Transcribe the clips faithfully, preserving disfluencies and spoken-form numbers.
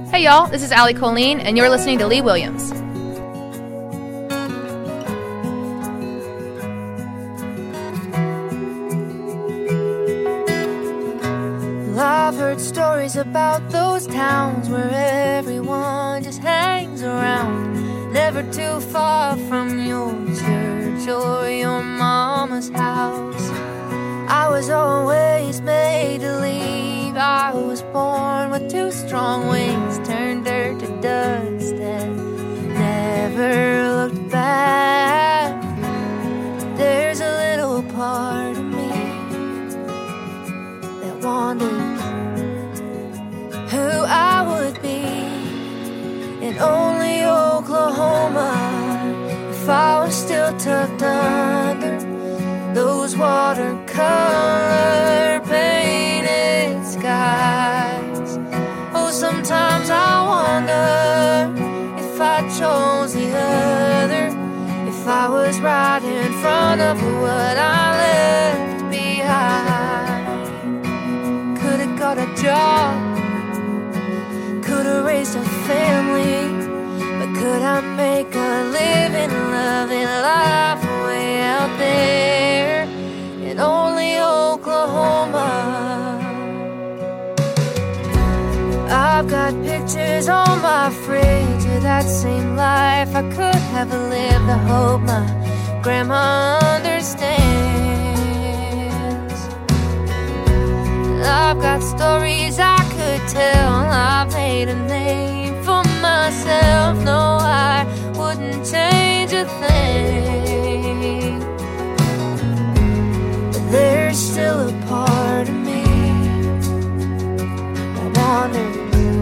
Hey y'all, this is Allie Colleen, and you're listening to Lee Williams. Well, I've heard stories about those towns where everyone just hangs around, never too far from your church or your mama's house. I was always made to leave. I was born with two strong wings, turned dirt to dust and never looked back. There's a little part of me that wonders who I would be in only Oklahoma if I was still tucked under those watercolor painted skies. Oh, sometimes I wonder if I chose the other, if I was right in front of what I left behind. Could've got a job, could've raised a family, but could I make a living, loving life way out there in only Oklahoma? I've got pictures on my fridge of that same life I could have lived. I hope my grandma understands. I've got stories I could tell. I've made a name for myself. No, I wouldn't change a thing. But there's still a part of me that wonders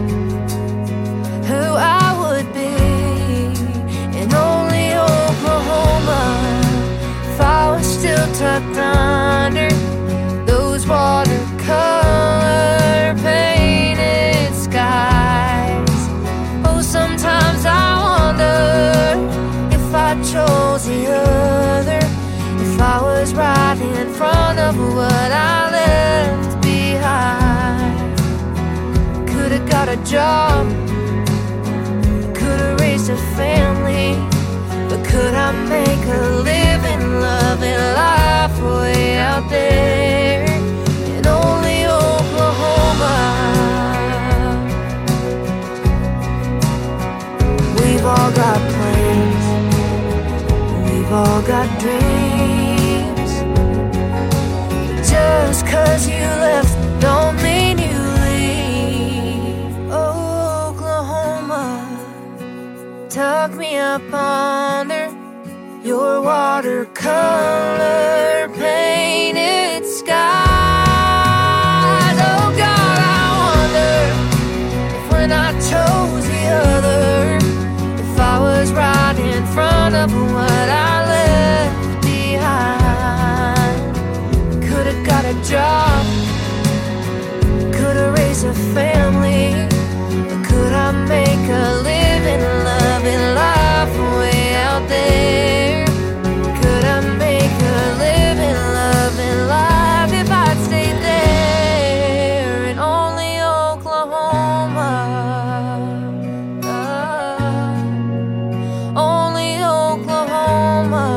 who I would be in only Oklahoma if I was still tucked under those watercolor painted skies. Oh, sometimes I wonder if I chose the other, if I was right in front of what I left behind. Could've got a job, could've raised a family, but could I make a living, loving life way out there in only Oklahoma? We've all got plans, we've all got dreams. Just 'cause you left don't mean you leave. Oklahoma, tuck me up under your watercolor painted skies. Oh God, I wonder if when I chose the other, if I was right in front of what I left behind. Could've got a job, could've raised a family, but could I make a living, loving life way out there? Could I make a living, loving life if I'd stayed there in only Oklahoma? Uh, only Oklahoma.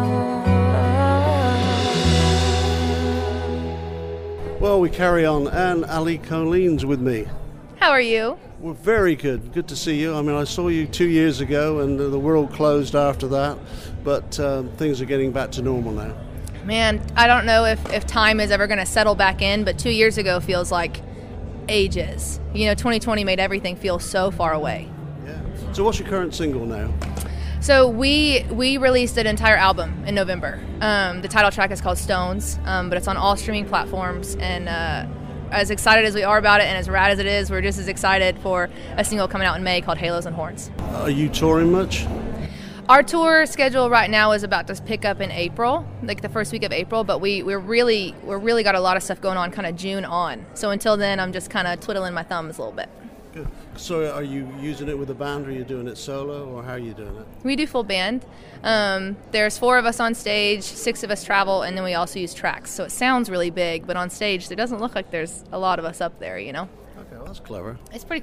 Well, we carry on, and Ali Colleen's with me. How are you? We're very good. Good to see you. I mean, I saw you two years ago, and the world closed after that, but um, things are getting back to normal now. Man, I don't know if, if time is ever going to settle back in, but two years ago feels like ages. You know, twenty twenty made everything feel so far away. Yeah. So what's your current single now? So we we released an entire album in November. Um, the title track is called Stones, um, but it's on all streaming platforms, and uh, as excited as we are about it and as rad as it is, we're just as excited for a single coming out in May called Halos and Horns. Are you touring much? Our tour schedule right now is about to pick up in April, like the first week of April, but we, we're really we're really got a lot of stuff going on kind of June on. So until then, I'm just kind of twiddling my thumbs a little bit. Good. So are you using it with a band, or are you doing it solo, or how are you doing it? We do full band. Um, there's four of us on stage, six of us travel, and then we also use tracks. So it sounds really big, but on stage, it doesn't look like there's a lot of us up there, you know? Okay, well, that's clever. It's pretty cool.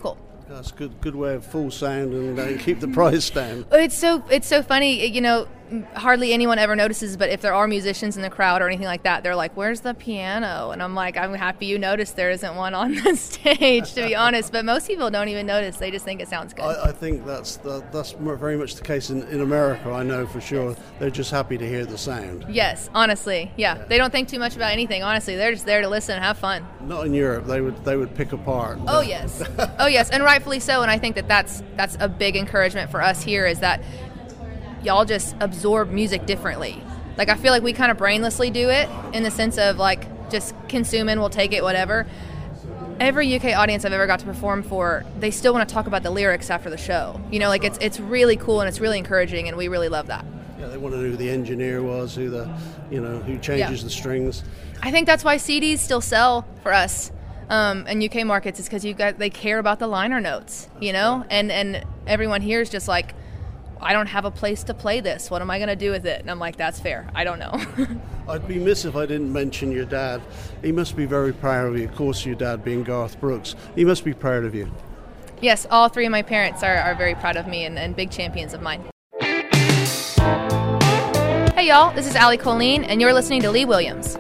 That's a good, good way of full sound and uh, keep the price down. It's so it's so funny, you know. Hardly anyone ever notices, but if there are musicians in the crowd or anything like that, they're like, "Where's the piano?" And I'm like, "I'm happy you noticed there isn't one on the stage." To be honest, but most people don't even notice; they just think it sounds good. I, I think that's the, that's very much the case in, in America. I know for sure. Yes. They're just happy to hear the sound. Yes, honestly, yeah. yeah. They don't think too much about anything. Honestly, they're just there to listen and have fun. Not in Europe. They would they would pick apart. Oh yes, oh yes, and rightfully so. And I think that that's that's a big encouragement for us here is that y'all just absorb music differently. Like, I feel like we kind of brainlessly do it in the sense of, like, just consuming, we'll take it, whatever. Every U K audience I've ever got to perform for, they still want to talk about the lyrics after the show. You know, like, it's it's really cool and it's really encouraging, and we really love that. Yeah, they want to know who the engineer was, who the, you know, who changes yeah. the strings. I think that's why C Ds still sell for us um, in U K markets, is because you got they care about the liner notes, you know? And, and everyone here is just like, I don't have a place to play this. What am I going to do with it? And I'm like, that's fair. I don't know. I'd be remiss if I didn't mention your dad. He must be very proud of you. Of course, your dad being Garth Brooks. He must be proud of you. Yes, all three of my parents are, are very proud of me and, and big champions of mine. Hey, y'all. This is Allie Colleen, and you're listening to Lee Williams.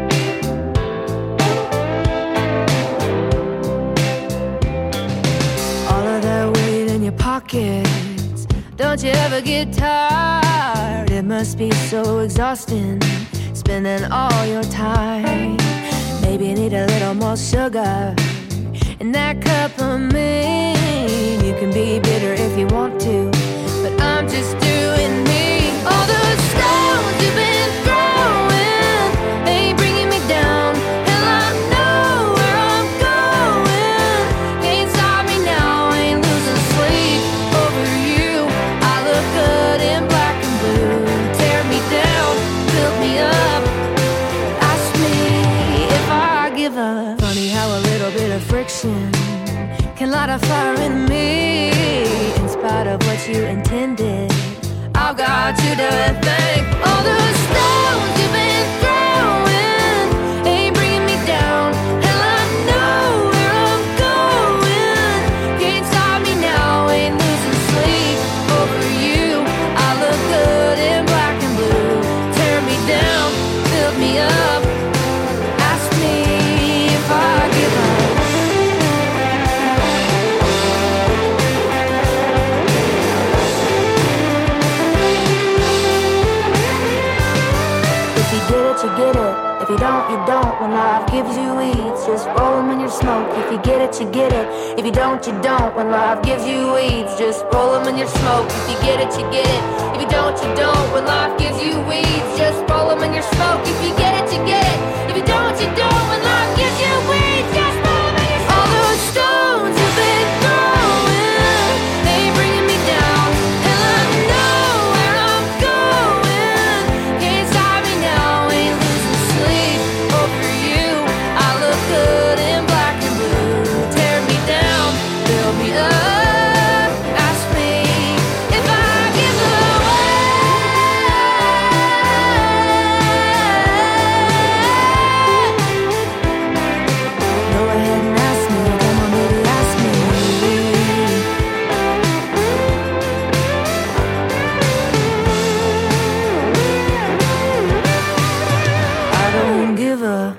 All of that weight in your pocket. Don't you ever get tired? It must be so exhausting, spending all your time. Maybe you need a little more sugar in that cup of me. You can be bitter if you want to, but I'm just doing me. All those stones you've been throwing ain't bringing me down. Hell, I know where I'm going. Can't stop me now, ain't losing sleep over you. I look good in black and blue. Tear me down, build me up. Ask me if I give up. Funny how a little bit of friction can light a fire in me. In spite of what you intended, I've got you to thank. All those stones you've been throwing ain't bringing me down. Hell, I know where I'm going. Can't stop me now, ain't losing sleep over you. I look good in black and blue. Tear me down, build me up. Ask me if I give up. You get it. If you don't, you don't. When life gives you weeds, just roll them in your smoke. If you get it, you get it. If you don't, you don't. When life gives you weeds, just roll them in your smoke. If you get it, you get it. If you don't, you don't. When life gives you weeds, just roll them in your smoke. If you get it, you get it. If you don't, you don't. When life gives you weeds, just roll them in your smoke. All those stones you've been throwing, they ain't bringing me down. Hell, I know where I'm going. Can't stop me now. Sleep over you. I look good in black and blue. Tear me down, build me up. Ask me if I give away. Go ahead and ask me. Come on, baby, ask me. I don't give a.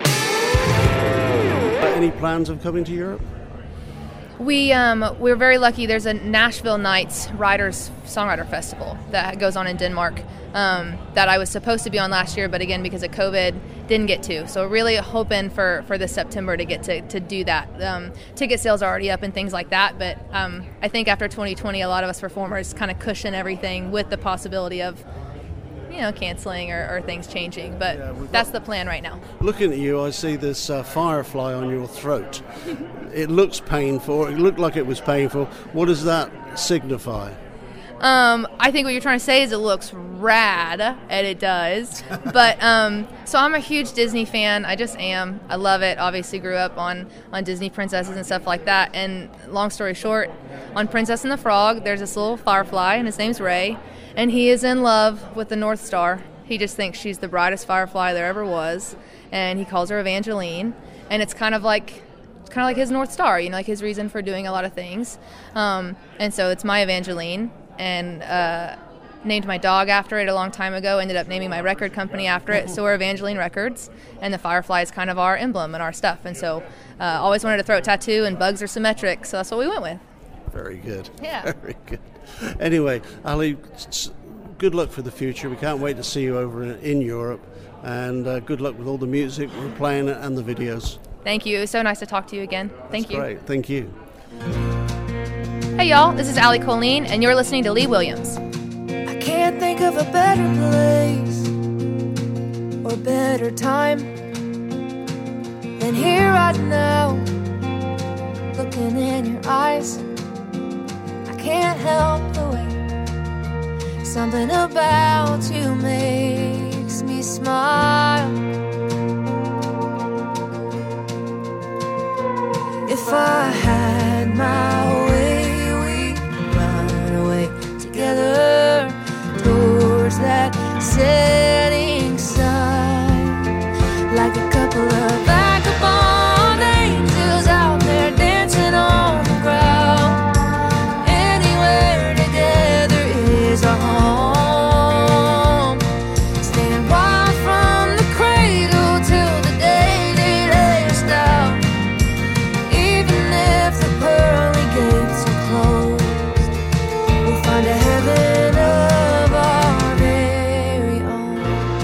Any plans of coming to Europe? We um, we're very lucky. There's a Nashville Nights Writers Songwriter Festival that goes on in Denmark um, that I was supposed to be on last year, but again because of COVID didn't get to. So really hoping for, for this September to get to, to do that. Um, ticket sales are already up and things like that, but um, I think after twenty twenty, a lot of us performers kind of cushion everything with the possibility of, you know, canceling or, or things changing, but yeah, that's the plan right now. Looking at you, I see this uh, firefly on your throat. It looks painful. It looked like it was painful. What does that signify? Um, I think what you're trying to say is it looks rad, and it does. But um, so I'm a huge Disney fan. I just am. I love it. Obviously, grew up on on Disney princesses and stuff like that. And long story short, on Princess and the Frog, there's this little firefly, and his name's Ray. And he is in love with the North Star. He just thinks she's the brightest firefly there ever was. And he calls her Evangeline. And it's kind of like kind of like his North Star, you know, like his reason for doing a lot of things. Um, and so it's my Evangeline, and uh, named my dog after it a long time ago, ended up naming my record company after it. So we're Evangeline Records, and the firefly is kind of our emblem and our stuff. And so uh, always wanted a throat tattoo, and bugs are symmetric, so that's what we went with. Very good. Yeah. Very good. Anyway, Ali, good luck for the future. We can't wait to see you over in, in Europe, and uh, good luck with all the music we're playing and the videos. Thank you. It was so nice to talk to you again. Thank That's you. Great. Thank you. Hey, y'all. This is Ali Colleen, and you're listening to Lee Williams. I can't think of a better place or better time than here right now, looking in your eyes. I can't help the way something about you makes me smile. If I had my way, we'd run away together towards that setting sun, like a couple of vagabond angels out there dancing on the ground. Anywhere together is our home. Staying wild from the cradle till the day they lay us down. Even if the pearly gates are closed, we'll find a heaven of our very own.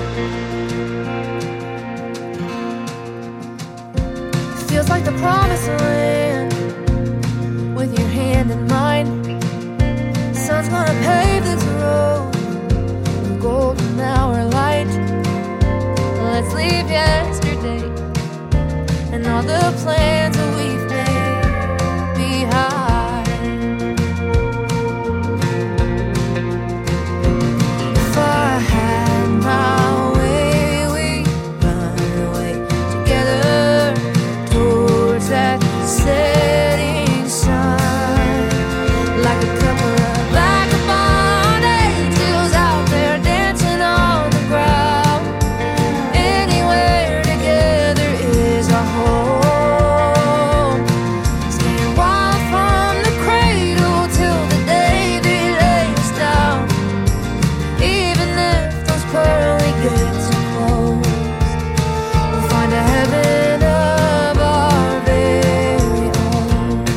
Feels like the promised land with your hand in mine. Sun's gonna pave this road with golden hour light. Let's leave yesterday and all the plans that we've made behind. If I had my way, we'd run away together towards that setting sun, like a couple of vagabond angels out there dancing on the ground. Anywhere together is our home. Staying wild from the cradle till the day they lay us down. Even if those pearly gates are closed, we'll find a heaven of our very own.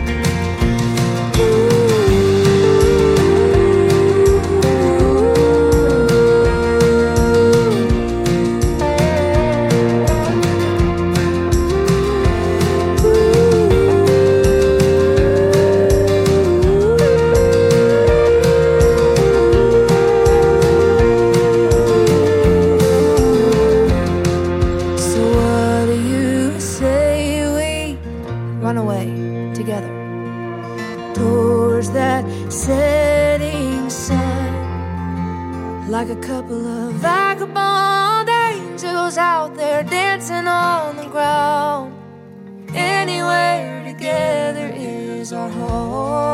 So what do you say we run away together towards that setting sun, like a couple of vagabond angels out there dancing on the ground. Anywhere together is our home.